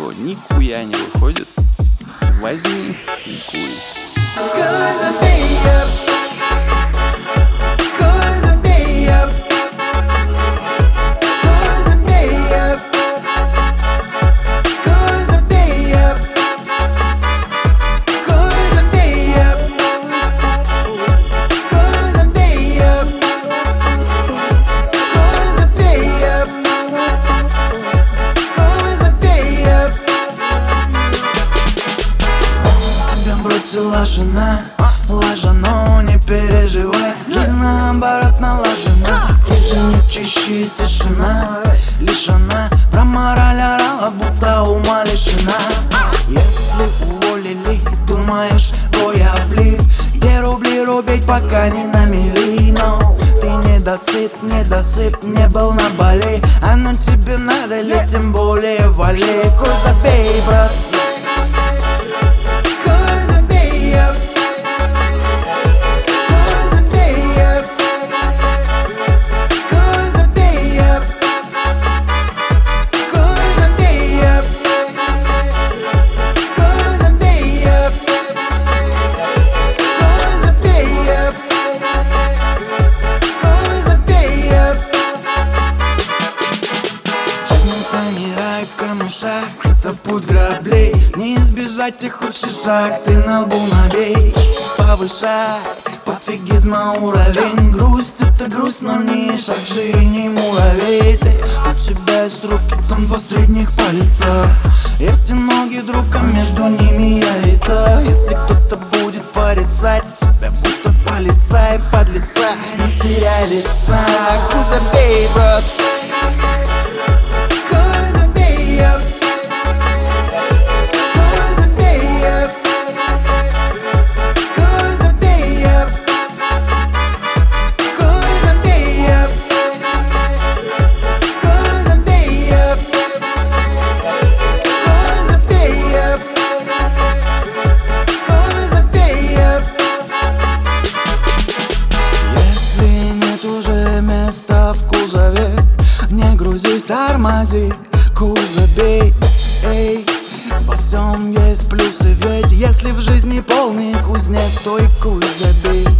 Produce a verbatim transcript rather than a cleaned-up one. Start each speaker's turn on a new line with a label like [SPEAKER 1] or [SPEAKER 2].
[SPEAKER 1] него никуя не выходит, возьми и куй.
[SPEAKER 2] Бросила жена, лажа, но не переживай, жизнь наоборот налажена. Хуже не чище тишина, лишь она про мораль орала, будто ума лишена. Если уволили, думаешь, то я влип, где рубли рубить, пока не на мели. Но ты недосып, недосып, не был на Бали, а ну тебе надо ли, тем более вали. Куй забей, брат. В камышах это путь граблей, не избежать их худший шаг, ты на лбу набей. Повышай пофигизма уровень, грусть это грусть, но не шаг же не муравей. Ты, у тебя есть руки, там два средних пальца, есть и ноги, друг, а между ними яйца. Если кто-то будет порицать тебя, будто полицай, подлеца, не теряй лица. Куй забей, брат. Место в кузове, не грузись, тормози, куй забей, эй. Во всем есть плюсы, ведь если в жизни полный кузнец, то и куй забей.